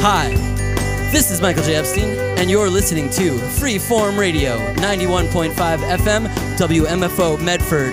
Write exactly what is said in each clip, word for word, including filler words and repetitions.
Hi, this is Michael J. Epstein, and you're listening to Freeform Radio, ninety-one point five F M, W M F O Medford.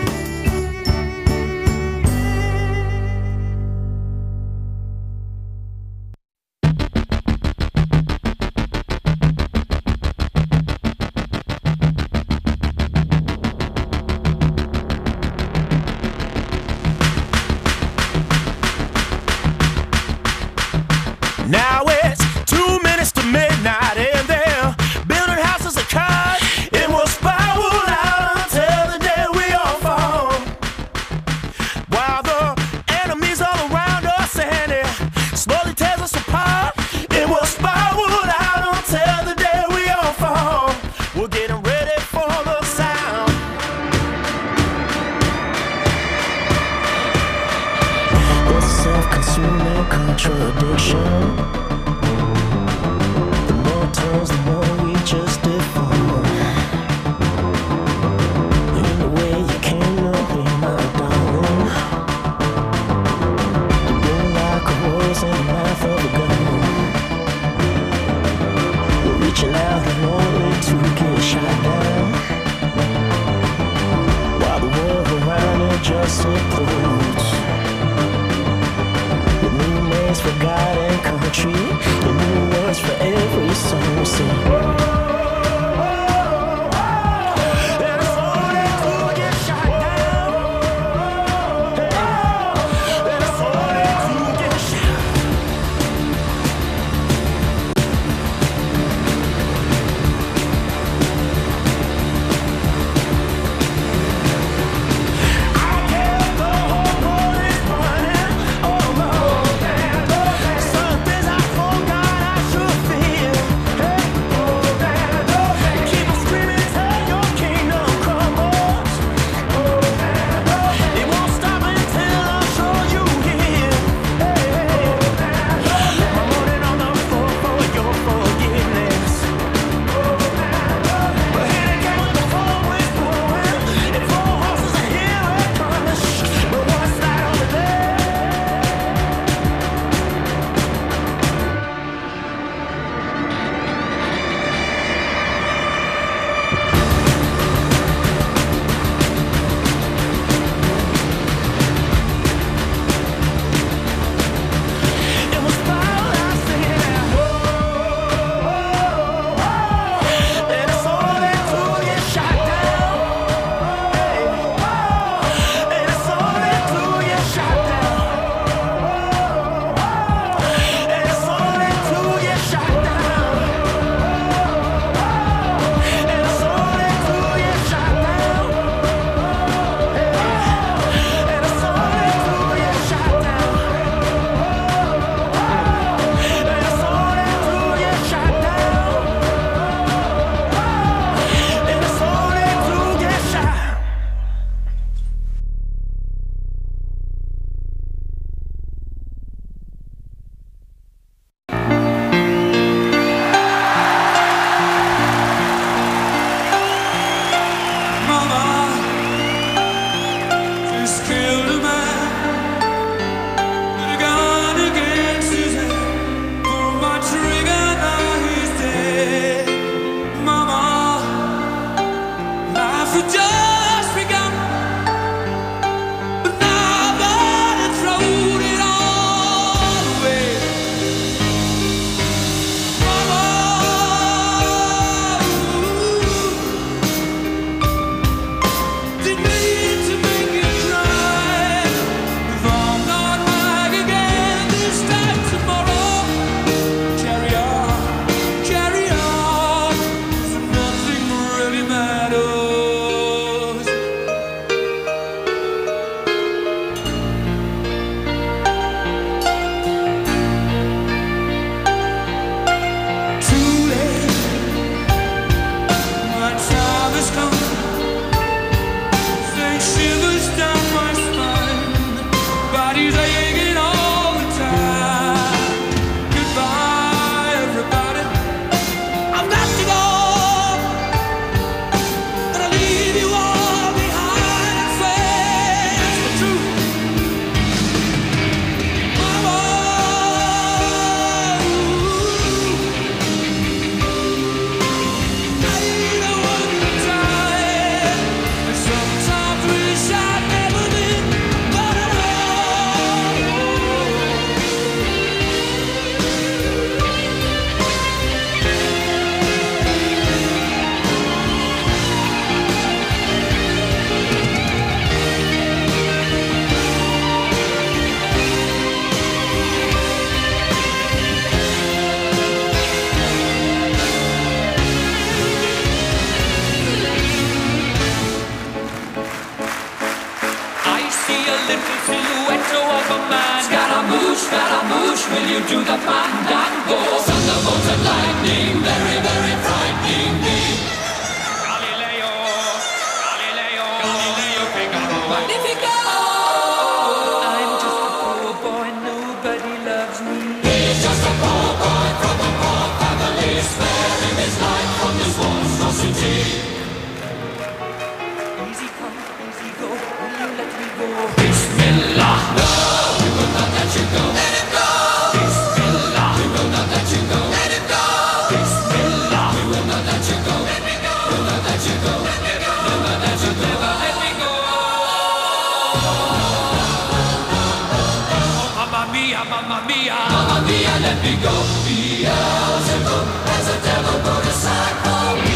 Now it's two minutes to midnight and they're building houses of cards. It will spiral out until the day we all fall. While the enemies all around us and it slowly tears us apart. It will spiral out until the day we all fall. We're getting ready for the sound. It's a self-consuming contradiction. The more we just deform. In the way you can't know me, my darling. You're like a rose in the mouth of a gun. We're reaching out and only to get shot down. While the world around it just implodes. With new names for God and country. And new words for every song we sing. Carry on, so nothing really matters. little silhouette of a man. Scaramouche, Scaramouche, will you do the fandango? Thunderbolt and lightning, very, very frightening me. Galileo, Galileo, Galileo Figaro. Magnifico! I'm just a poor boy, nobody loves me. He's just a poor boy from a poor family, sparing his life from this monstrosity. Easy come, easy go, will you let me go? Bismillah, no, we will not let you go. Let him go. Bismillah, we will not let you go. Let him go. Bismillah, we will not let you go. Let me go. We'll not let you go. Let me go. We'll not let you go. Never let me go. Oh, mamma mia, mamma mia, mamma mia, let me go. Beelzebub has a devil put aside for me.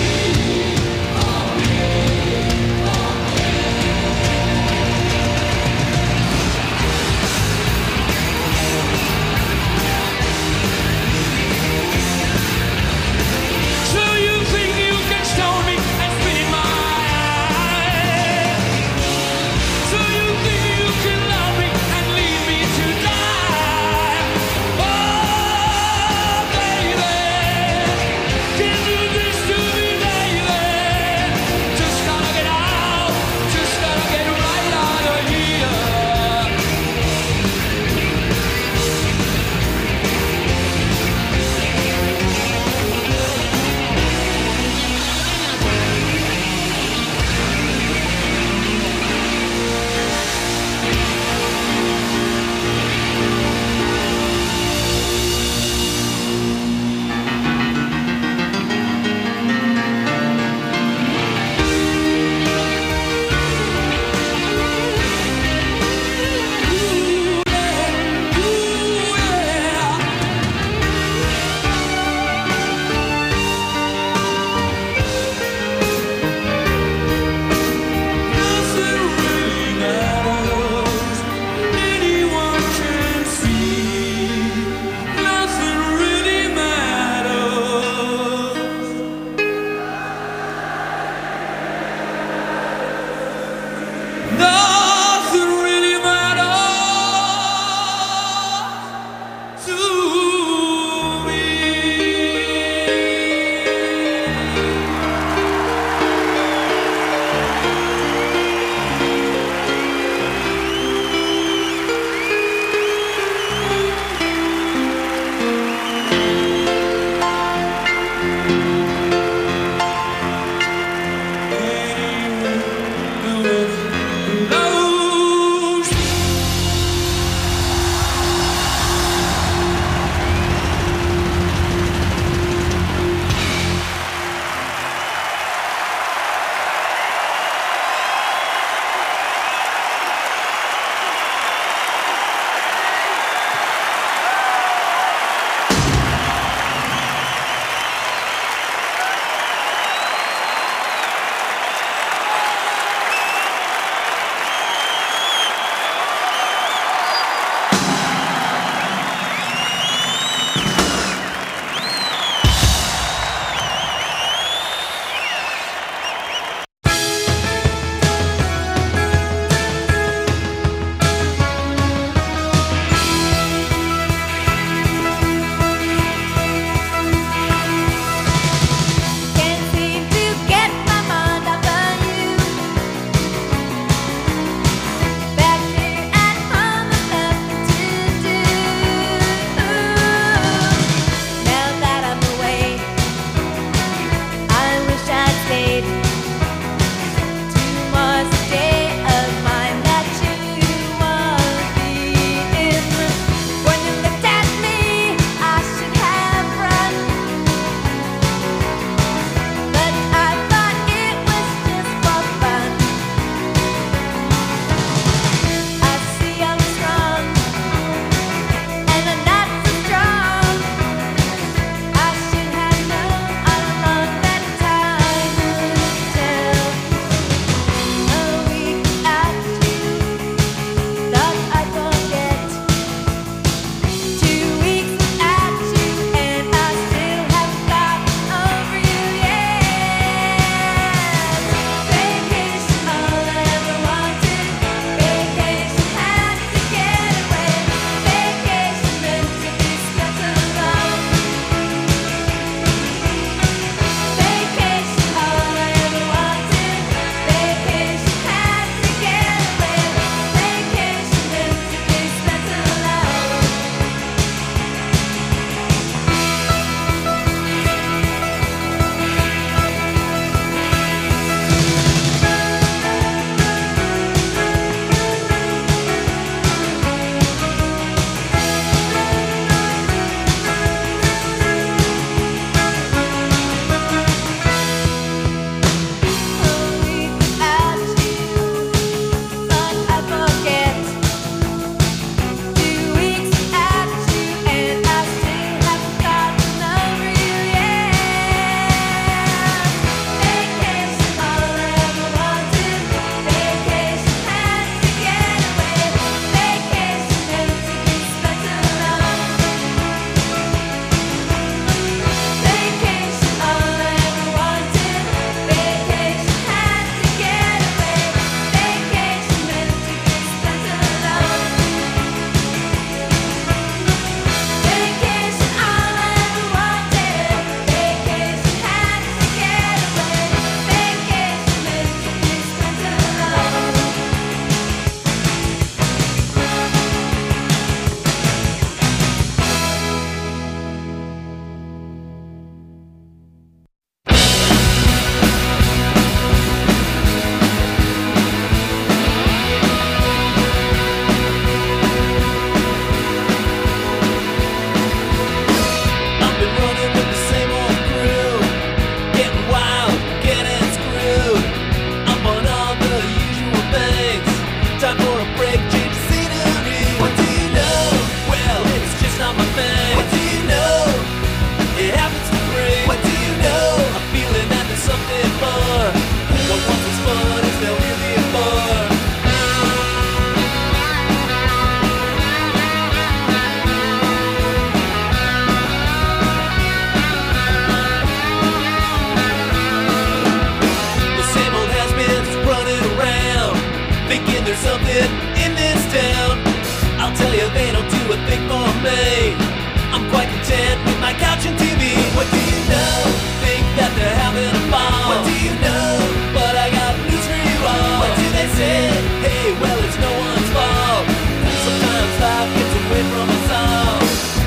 thinking there's something in this town. I'll tell you, they don't do a thing for me. I'm quite content with my couch and T V. What do you know? Think that they're having a ball. What do you know? But I got news for you all. What do they say? Hey, well, it's no one's fault. Sometimes life gets away from us all.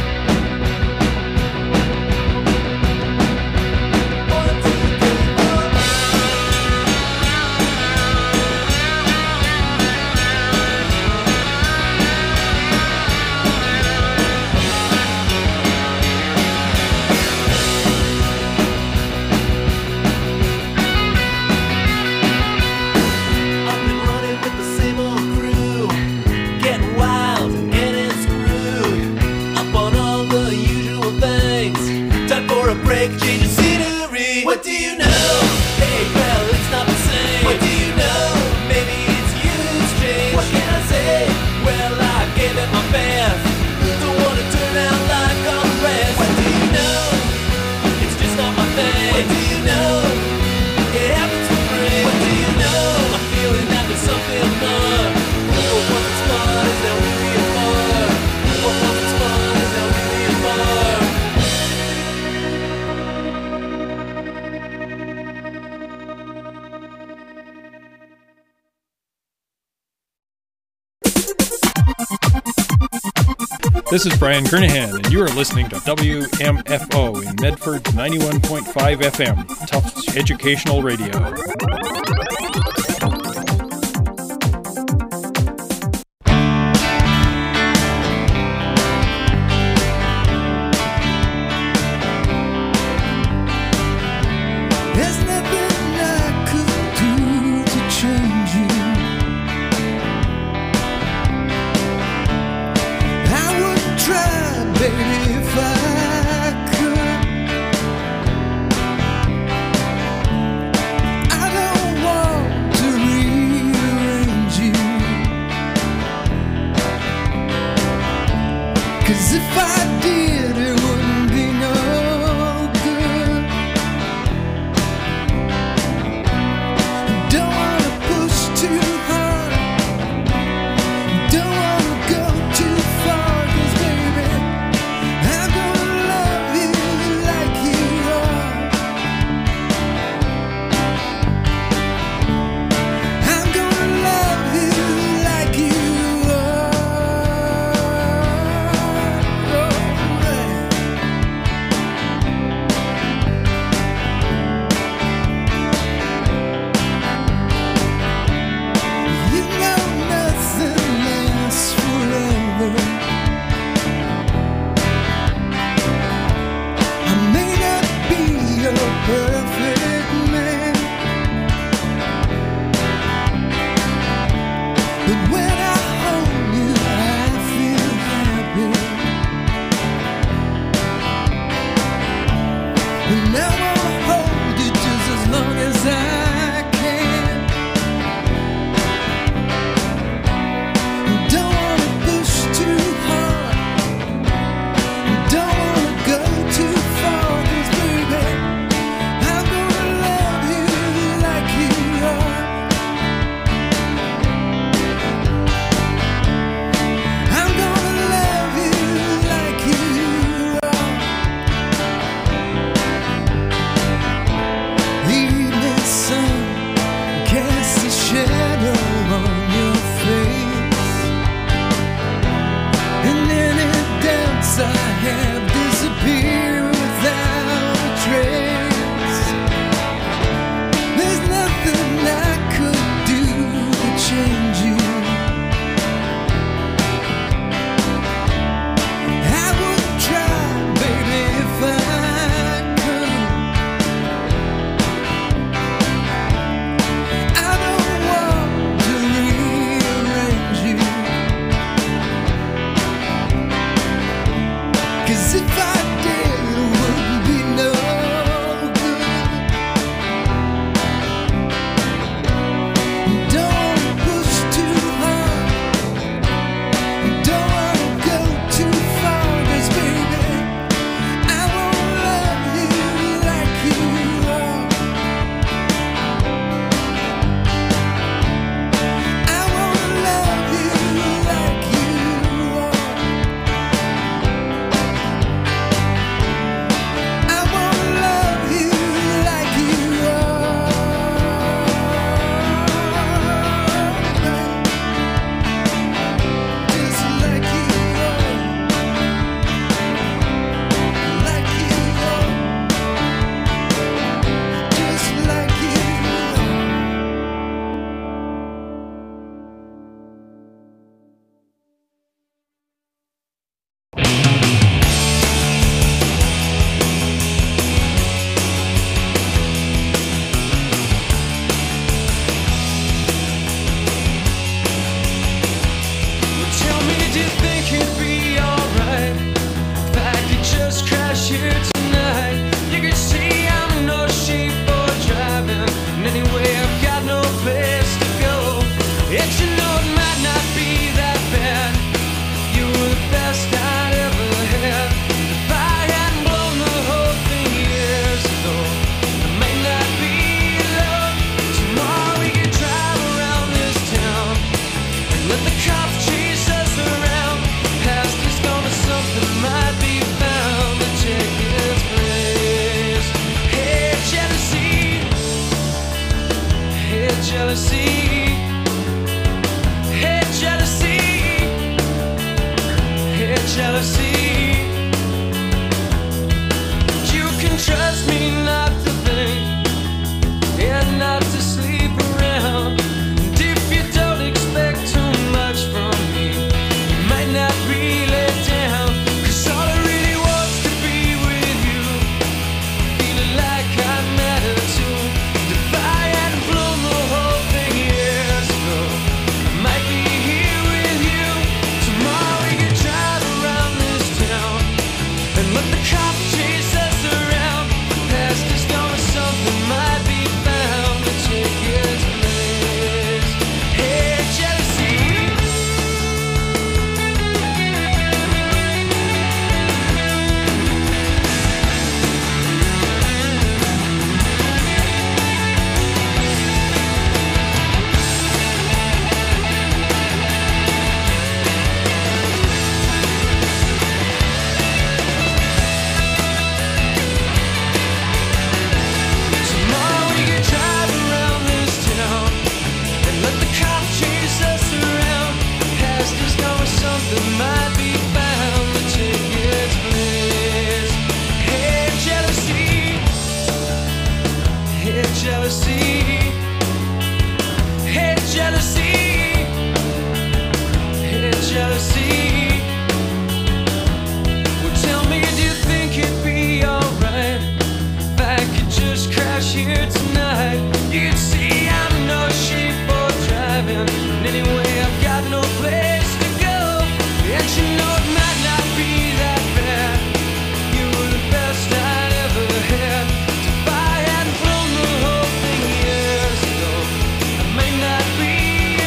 Change of scenery. What do you know? Hey, well, it's not the same. What do you know? Maybe it's you who's changed. What can I say? Well, I gave it my best. Don't wanna turn out like all the rest. What do you know? It's just not my thing. What do you know? It happens for free. What do you know? I'm feeling that there's something more. What once it's fun is now really a bar. What once it's fun is now really a bar. This is Brian Kernahan, and you are listening to W M F O in Medford ninety-one point five F M, Tufts Educational Radio. I don't want it'd be alright if I could just crash here tonight. You could see I'm no shape for driving, and anyway I've got no place to go. Yet you know it might not be that bad. You were the best I'd ever had. If I hadn't blown the whole thing years ago, it may not be love. Tomorrow we could drive around this town and let the cops chase us around. Past is gone, but something might be found to take its place. Hey, jealousy. Hey, jealousy. Hey, jealousy. Hey, jealousy. You can trust me not to think and not to sleep around. And if you don't expect too much from me, you might not really down. Cause all I really wants to be with you, feeling like I matter too. If I hadn't blown the whole thing years ago, I might be here with you. Tomorrow we could drive around this town and let the cops chase us around. Past is gone, but something might be found to take its place. Hey, jealousy. Tomorrow we could drive around this town and let the cops chase us around. Past is gone, but something might be found to take its place. Hey, jealousy. Hey, jealousy. Hey, jealousy. Hey, jealousy. Well, tell me, do you think it'd be alright if I could just crash here tonight? You could see I'm no shape for driving, and anyway I've got no place to go. Yet you know it might not be that bad. You were the best I'd ever had. If I hadn't blown the whole thing years ago, I may not be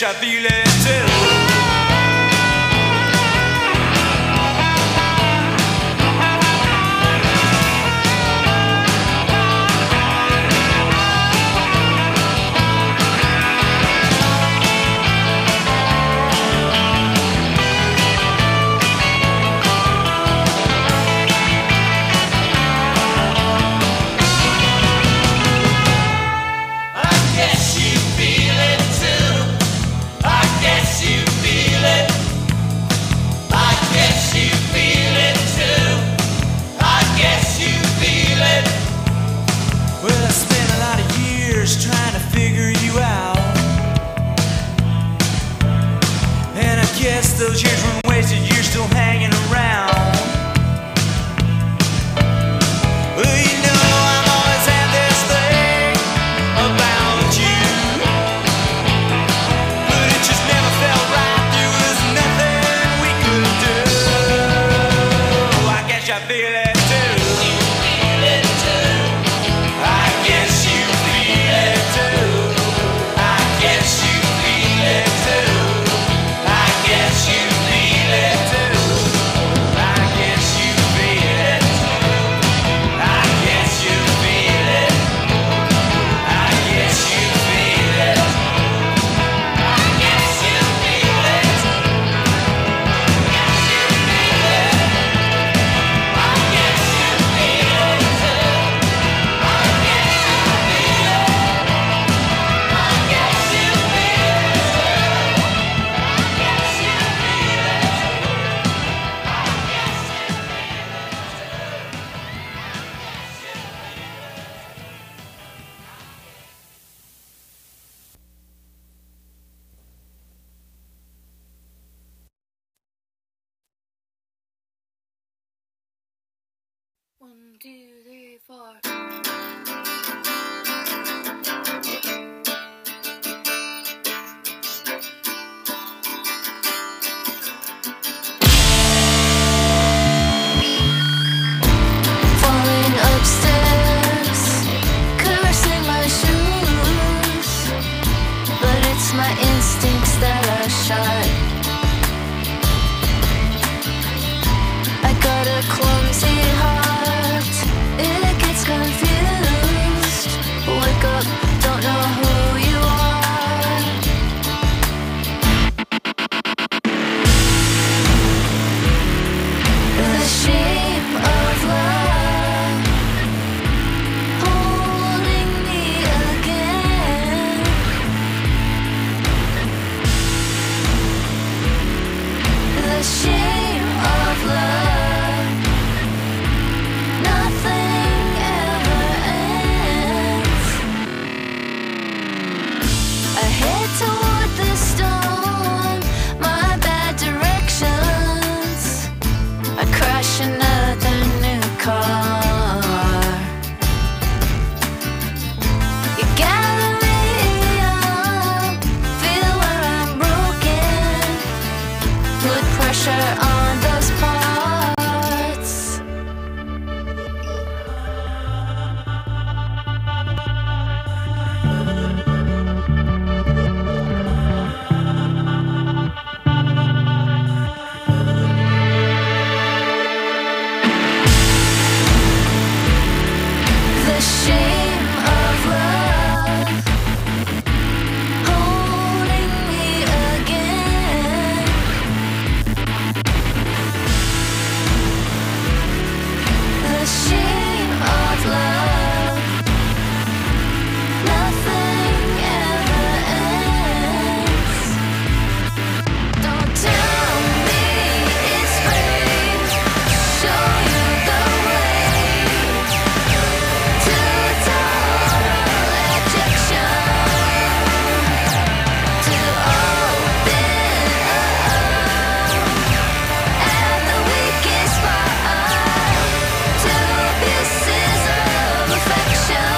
I feel it too. Trying to figure you out, and I guess those years weren't wasted. You're still hanging around. Well, you know I've always had this thing about you, but it just never felt right. There was nothing we could do. I guess I feel it too. You feel it too. I guess you feel it too. I guess you feel it too. I guess you feel it too. I guess you feel it too. I guess you feel it. I guess you feel it. I guess you feel it. I guess you feel it too. I guess you feel it. I guess you feel it too. I guess you feel it. One, two, three, four. Falling upstairs, cursing my shoes, but it's my instincts that are sharp. I got a clumsy heart, it gets confused. Wake up, don't know who you are. The shape of love holding me again. The shape of love, nothing ever ends. I head toward the storm, my bad directions. I crash another new car. You gather me up, feel where I'm broken, put pressure on those parts. The shame of love holding me again. The shame of love, nothing ever ends. Don't tell me it's fate, show you the way to total ejection, to open up at the weakest spot, to pieces of affection.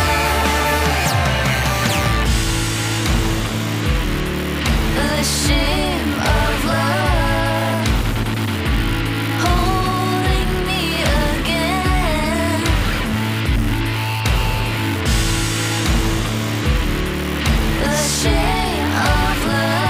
The shame of love holding me again. The shame of love.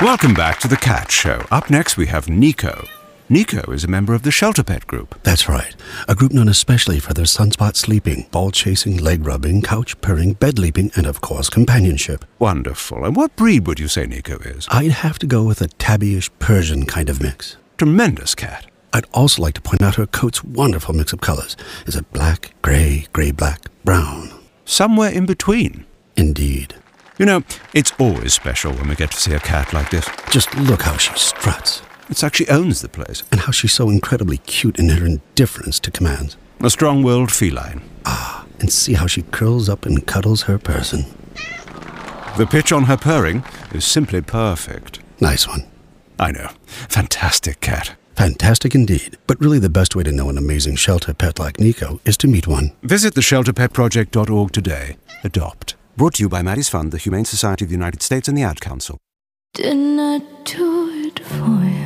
Welcome back to The Cat Show. Up next, we have Nico. Nico is a member of the Shelter Pet Group. That's right. A group known especially for their sunspot sleeping, ball chasing, leg rubbing, couch purring, bed leaping, and of course, companionship. Wonderful. And what breed would you say Nico is? I'd have to go with a tabbyish Persian kind of mix. Tremendous cat. I'd also like to point out her coat's wonderful mix of colors. Is it black, gray, gray-black, brown? Somewhere in between. Indeed. You know, it's always special when we get to see a cat like this. Just look how she struts. It's like she owns the place. And how she's so incredibly cute in her indifference to commands. A strong-willed feline. Ah, and see how she curls up and cuddles her person. The pitch on her purring is simply perfect. Nice one. I know. Fantastic cat. Fantastic indeed. But really the best way to know an amazing shelter pet like Nico is to meet one. Visit the shelter pet project dot org today. Adopt. Brought to you by Maddie's Fund, the Humane Society of the United States, and the Ad Council. Didn't I do it for you?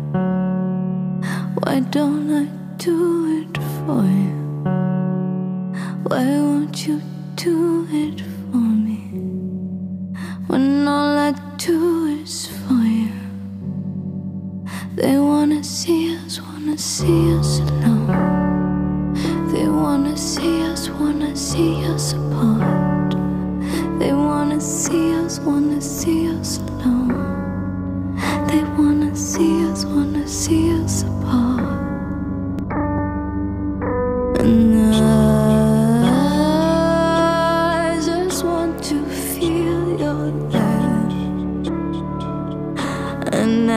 Why don't I do it for you? Why won't you do it for me? When all I do is for you. They wanna see us, wanna see us alone. They wanna see us, wanna see us apart. They wanna see us, wanna see us alone. They wanna see us, wanna see us apart. And I just want to feel your love. And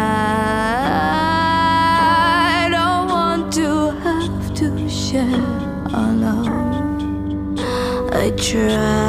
I don't want to have to share our love. I try.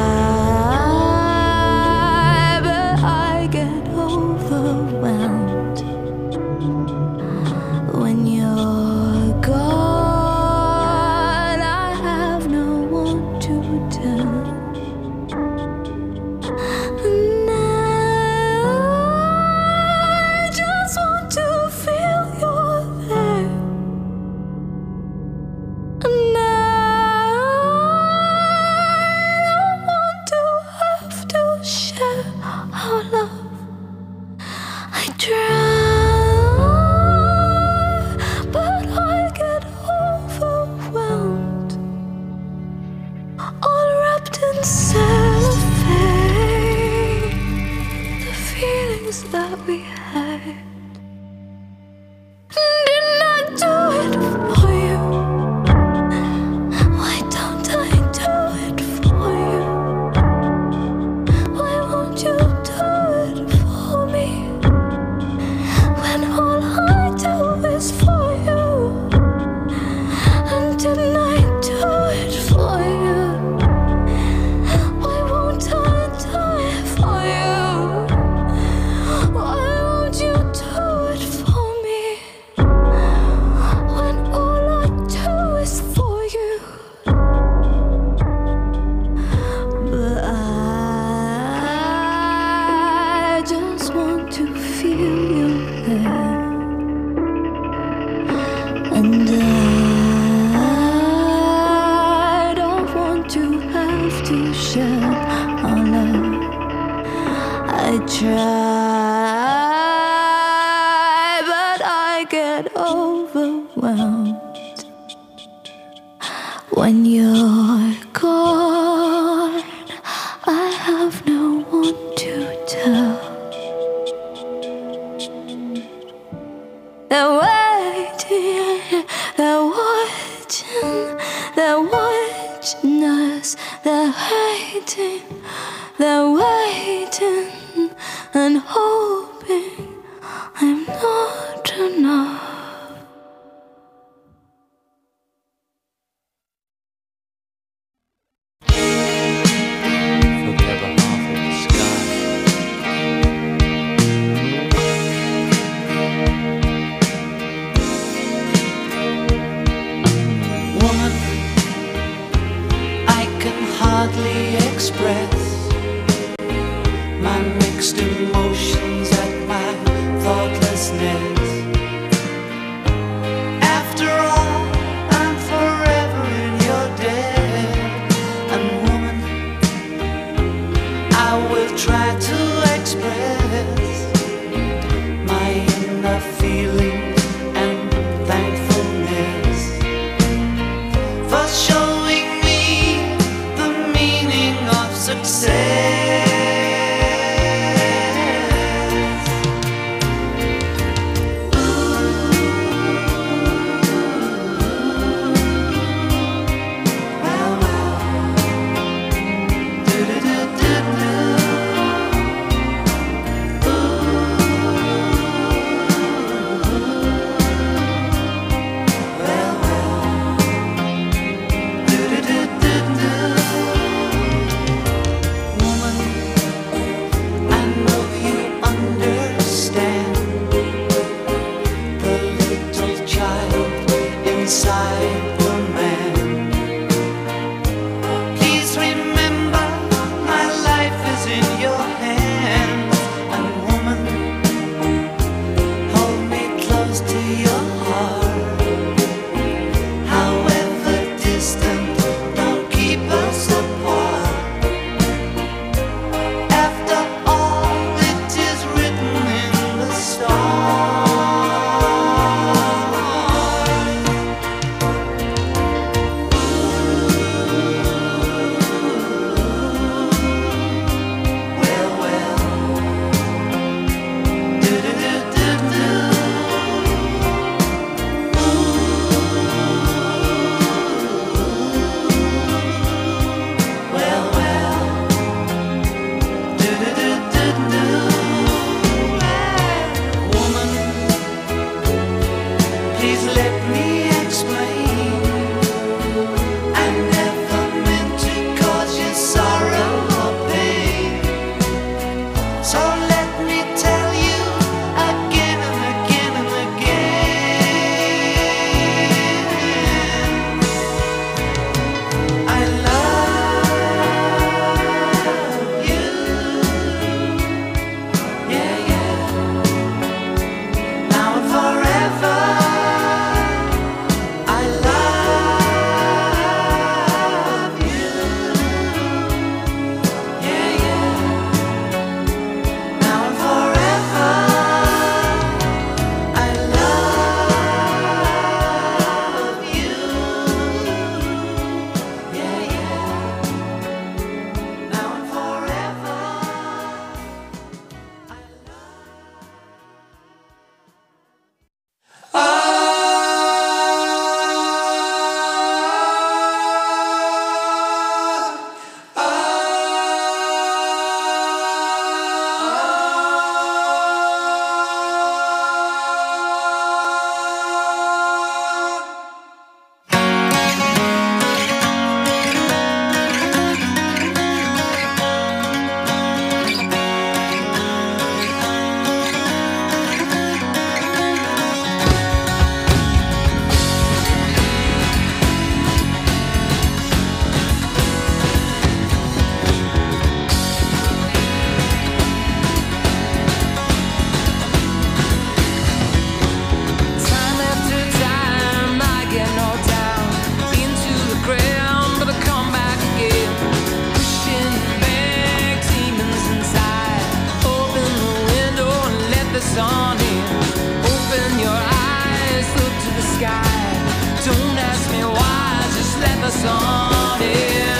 us on in.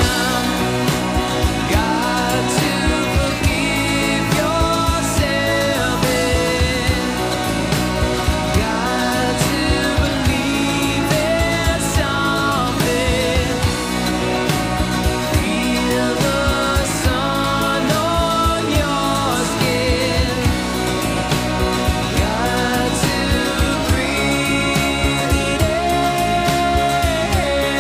Got to forgive yourself in. Got to believe there's something. Feel the sun on your skin. Got to breathe it in.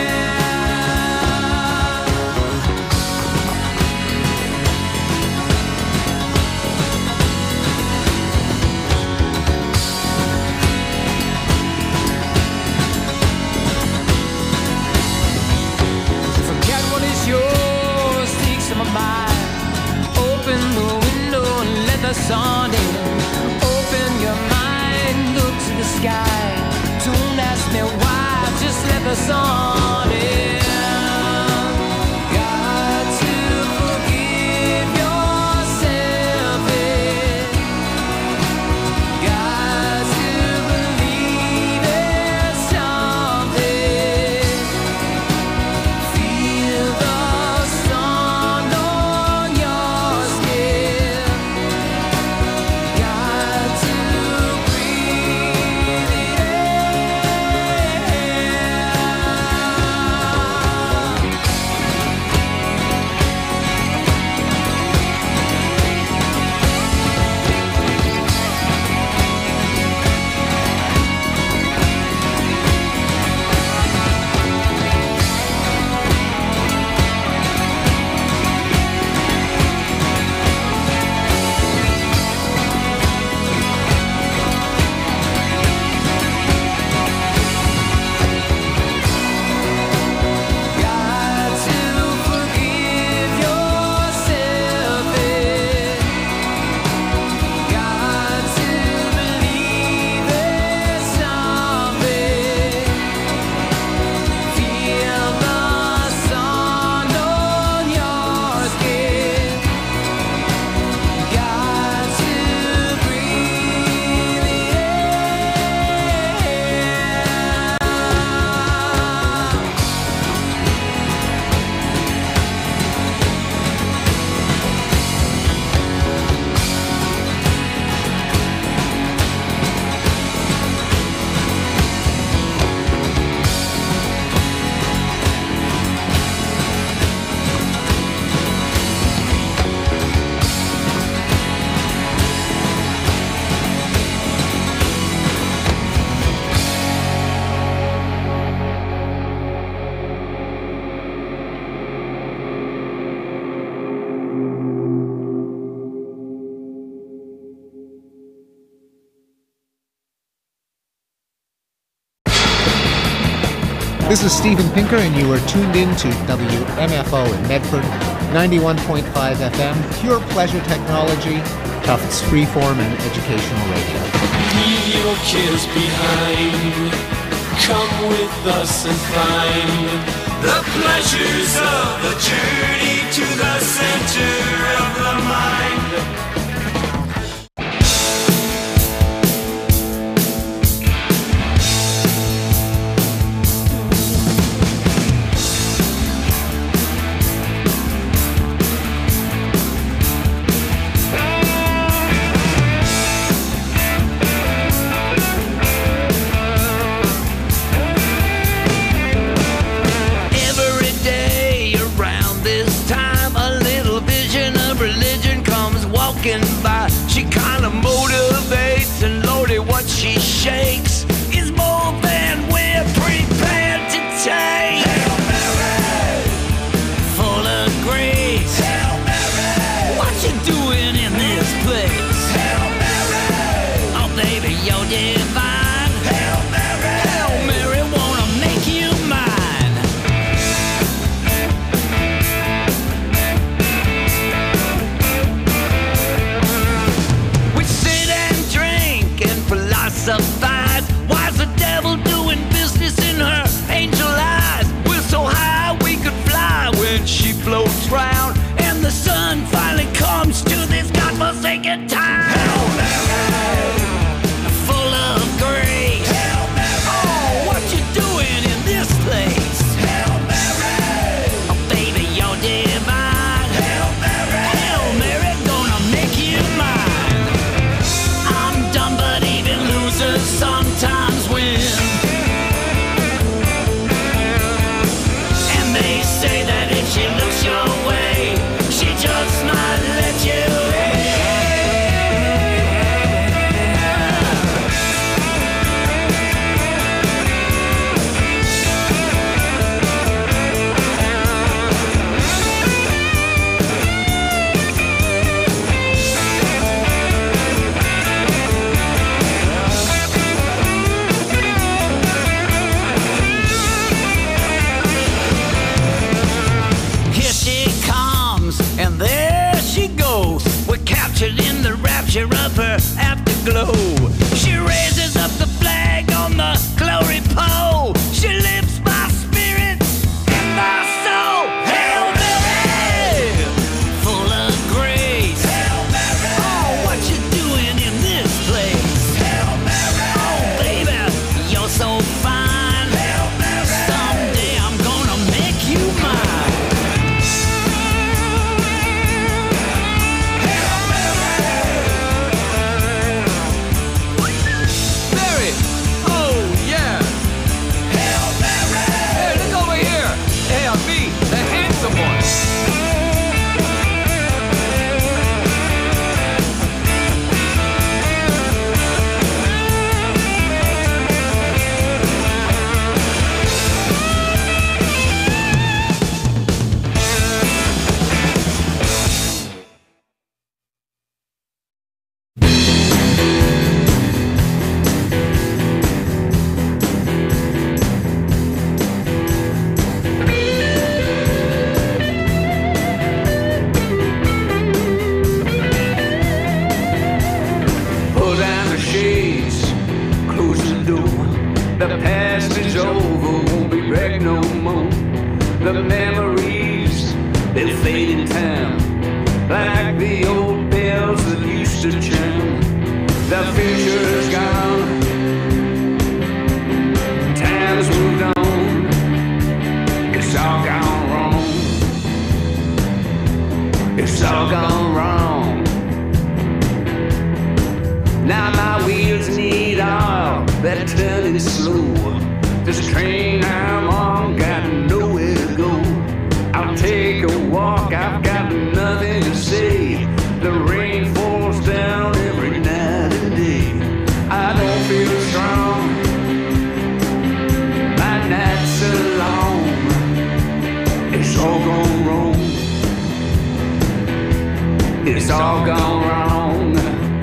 Forget what is yours, take some of mine. Open the window and let the sun in. Open your mind, look to the sky. Don't ask me why, just let the sun in. Got to forgive yourself in. Got to believe there's something. Feel the sun on your skin. Got to breathe it in. Got to forgive yourself in. Got to believe there's something. Feel the sun on your skin. Got to breathe it in. This is Steven Pinker, and you are tuned in to W M F O in Medford, ninety-one point five F M, pure pleasure technology, Tufts freeform and educational radio. Leave your cares behind. Come with us and find the pleasures of the journey to the center of the mind. Every day around this time, a little vision of religion comes walking by. She kinda motivates, and Lordy, what she shakes is more than we're prepared to take. Hail Mary, full of grace. Hail Mary, what you doing in this place? Hail Mary, oh baby, you're divine. Hail Mary, Hail Mary, wanna make you mine. We sit and drink and philosophize. It's all gone wrong.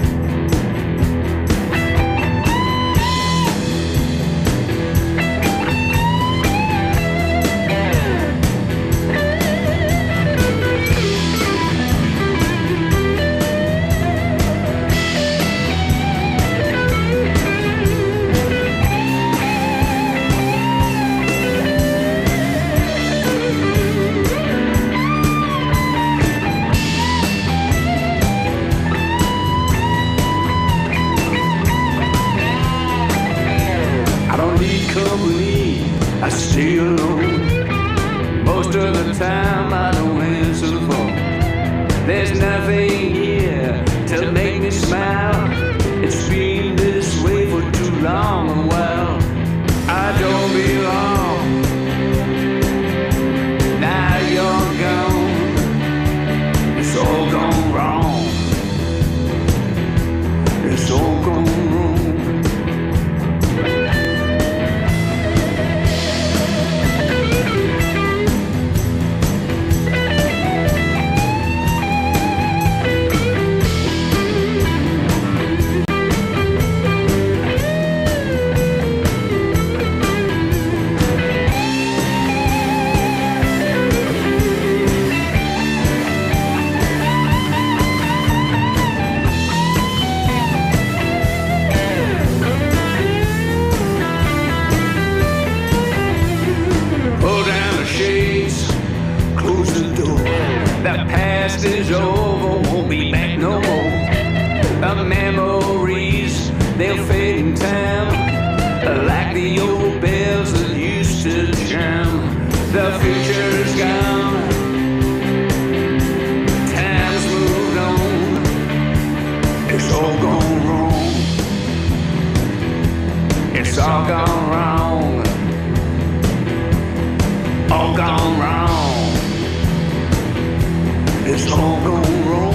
I stay alone. Most of the time I don't answer the phone. There's nothing here to make me smile. It's been this way for too long a while. I don't belong. Now you're gone. It's all gone wrong. It's all gone wrong. Is over, won't be back no more. The memories, they'll fade in time, like the old bells that used to chime. The future's gone, time's moved on. It's all gone wrong. It's all gone wrong. All gone wrong. It's all gone wrong.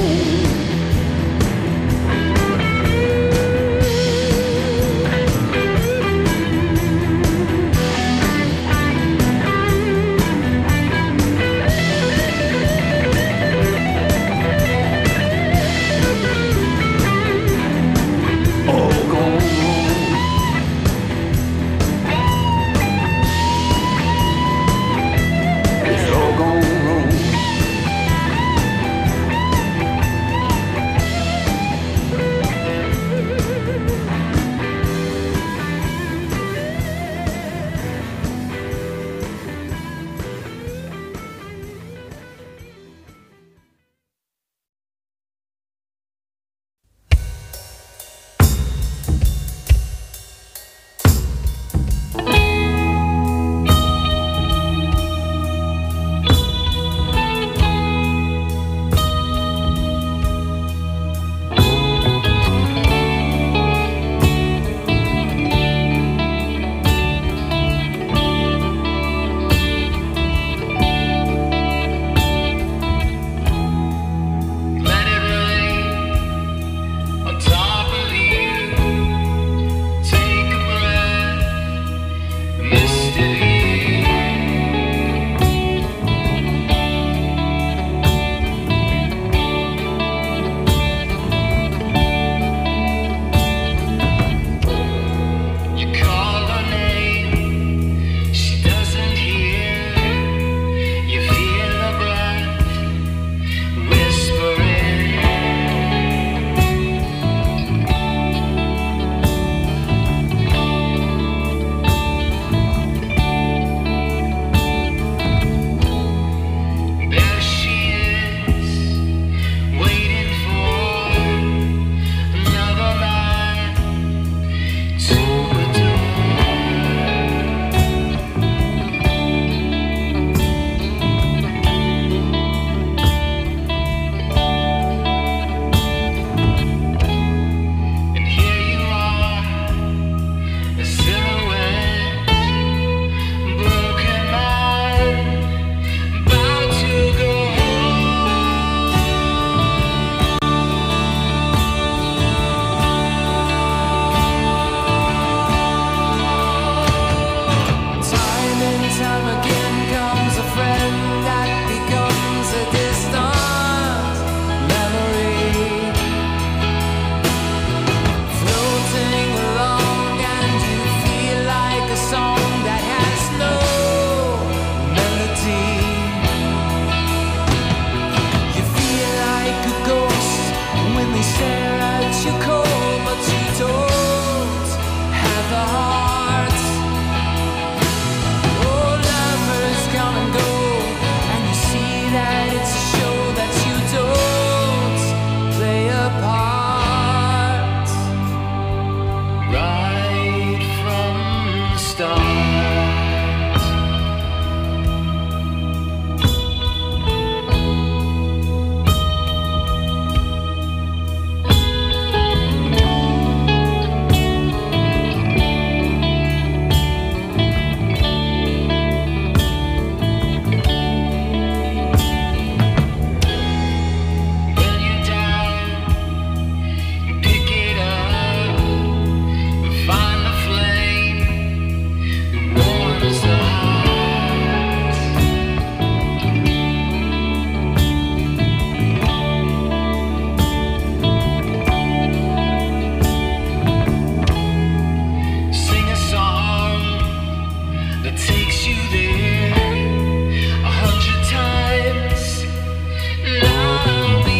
you there a hundred times, and I'll be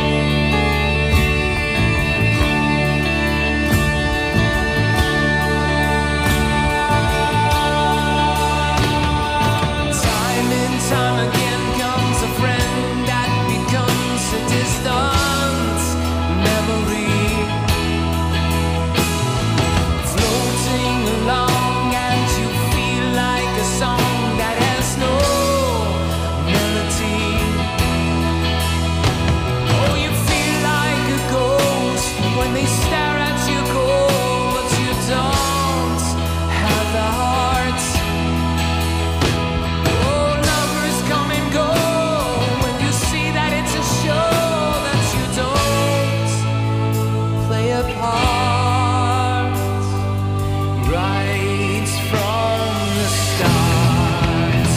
time and time again comes a friend that becomes a distant memory, floating along, and you feel like a song that has no melody. Oh, you feel like a ghost when they stare at you cold, but you don't have the heart. Oh, lovers come and go when you see that it's a show that you don't play a part right from the start.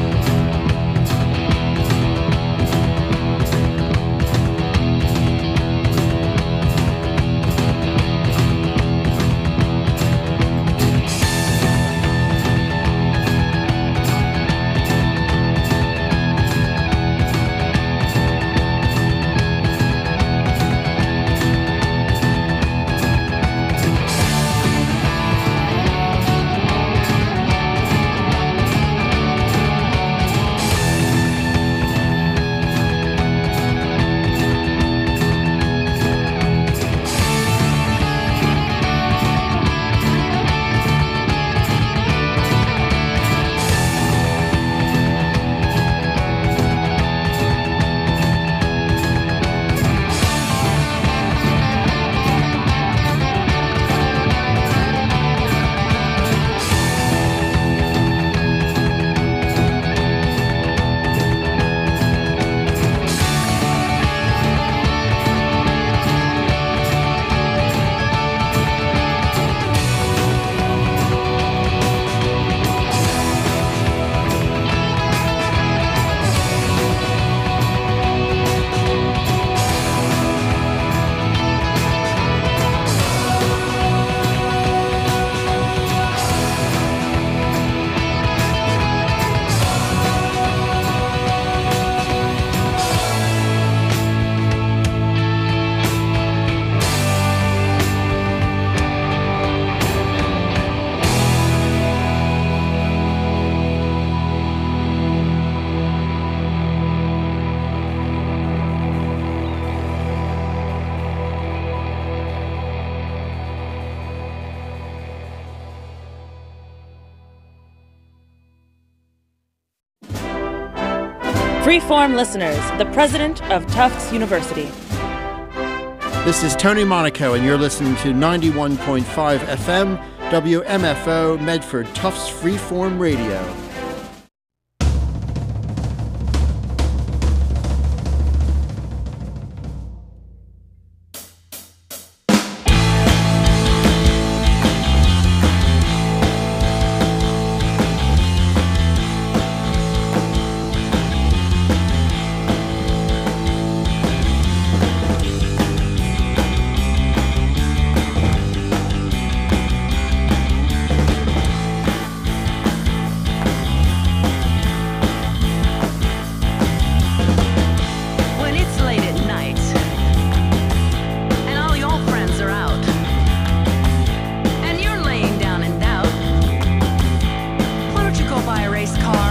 Freeform listeners, the president of Tufts University. This is Tony Monaco, and you're listening to ninety-one point five F M, W M F O, Medford, Tufts Freeform Radio. When it's late at night and all your friends are out and you're laying down in doubt, why don't you go buy a race car